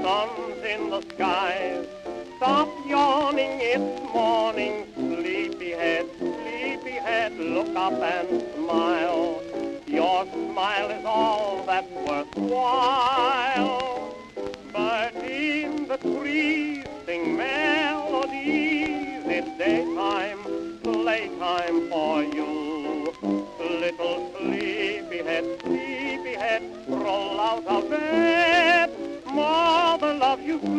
sun's in the sky. Stop yawning, it's morning. Sleepyhead, look up and smile. Your smile is all that's worthwhile. Birds in the trees sing melodies. It's daytime, playtime for you. Little sleepyhead, roll out of bed. Mother loves you.